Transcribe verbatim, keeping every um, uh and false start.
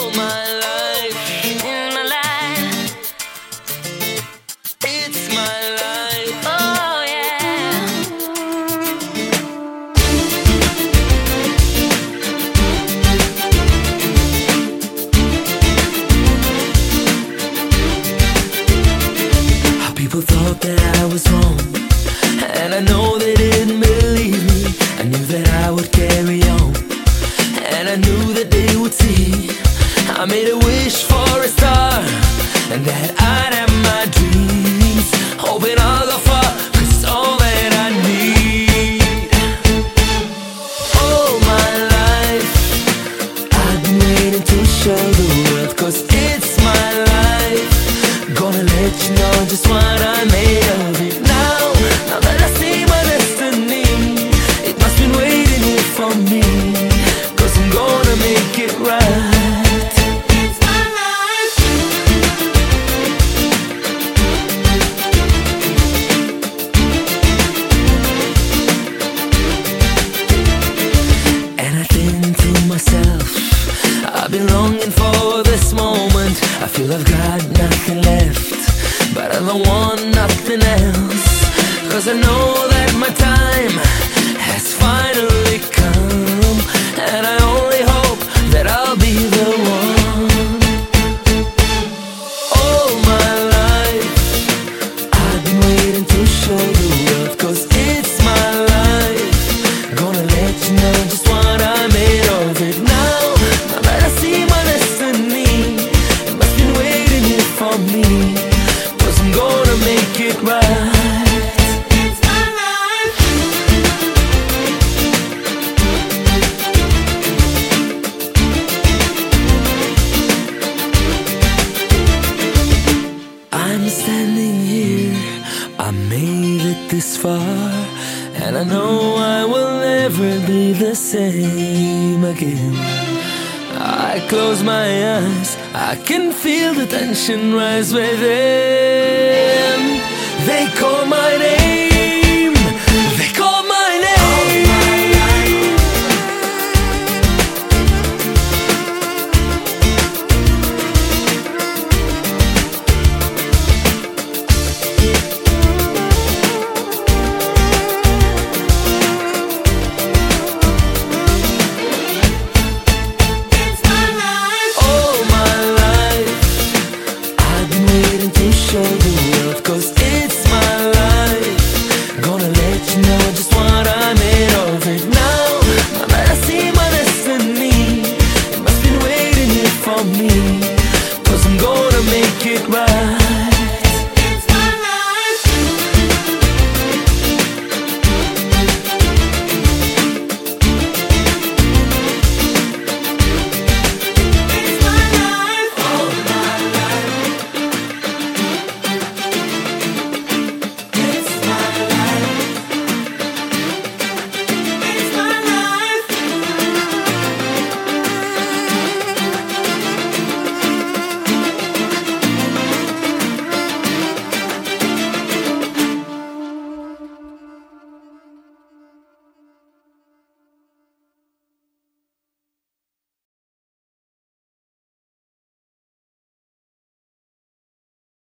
All my life, in my life, it's my life. Oh yeah. How people thought that I was wrong, and I know they didn't believe me. I knew that I would carry on, and I knew that they would see. I made a wish for a star, and that I'd have my dreams, hoping I'll go far, 'cause it's all that I need. All my life, I've been waiting to show the world, 'cause it's my life. Gonna let you know just what I made of it. Now, now that I see my destiny, it must been waiting here for me, 'cause I'm gonna make it right. I've been longing for this moment. I feel I've got nothing left, but I don't want nothing else, 'cause I know that my time has finally come, and I only hope that I'll be the one. All my life, I've been waiting to show the world, 'cause it's my life. Gonna let you know just what I made of it. Now me, 'cause I'm gonna make it right. It's my life. I'm standing here, I made it this far, and I know I will never be the same again. I close my eyes, I can feel the tension rise within. They call my name, they call my name. Show the world, 'cause it's my life. Gonna let you know just what I made of it. Now, now that I see my destiny, it must be waiting here for me, 'cause I'm gonna make it right.